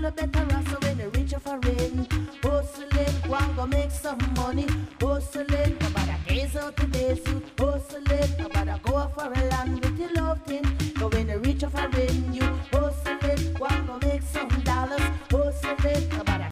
a better hustle when you reach a foreign. Hustling, go make some money. Hustling, about a days out to days. Hustling, about a go for a land with your loved in. But when you reach a foreign,